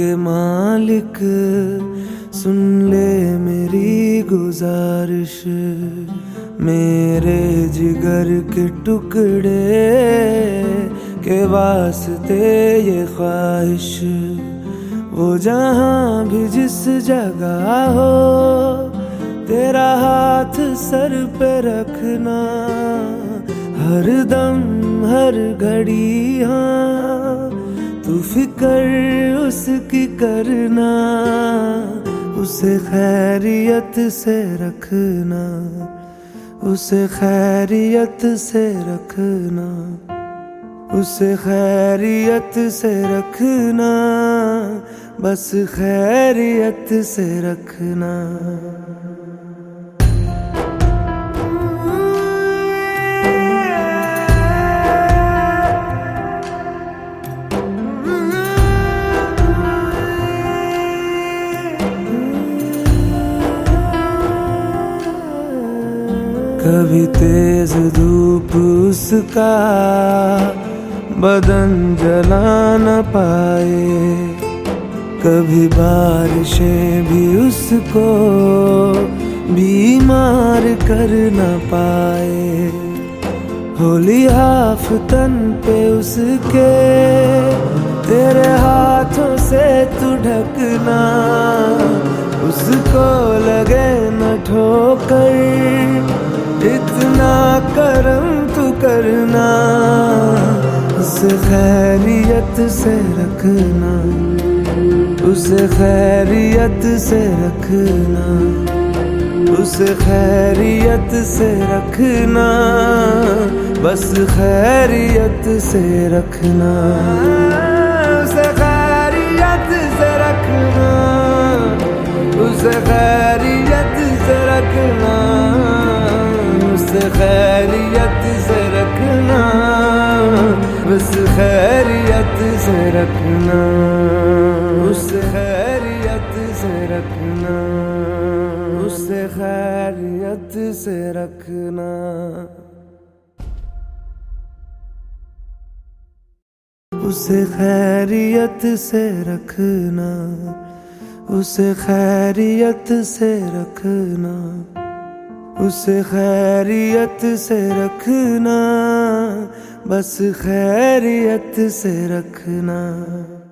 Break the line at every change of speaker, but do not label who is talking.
के मालिक सुन ले मेरी गुजारिश, मेरे जिगर के टुकड़े के वास्ते ये ख्वाहिश, वो जहाँ भी जिस जगह हो तेरा हाथ सर पे रखना, हर दम हर घड़ी हाँ तू फिक्र उसकी करना, उसे खैरियत से रखना, उसे खैरियत से रखना, उसे खैरियत से रखना, बस खैरियत से रखना। कभी तेज धूप उसका बदन जला न पाए, कभी बारिशें भी उसको बीमार कर न पाए, होली हाफतन पे उसके तेरे हाथों से तू ढकना, उसको लगे न ठोकर इतना करम तू करना, उसे खैरियत से रखना, उसे खैरियत से रखना, उसे खैरियत से रखना, बस खैरियत से रखना, उसे खैरियत से रखना, उसे खैरियत से रखना, उसे खैरियत से रखना, बस खैरियत से रखना, उसे खैरियत से रखना, उसे खैरियत से रखना, उसे खैरियत से रखना, उसे खैरियत से रखना, उसे खैरियत से रखना, बस खैरियत से रखना।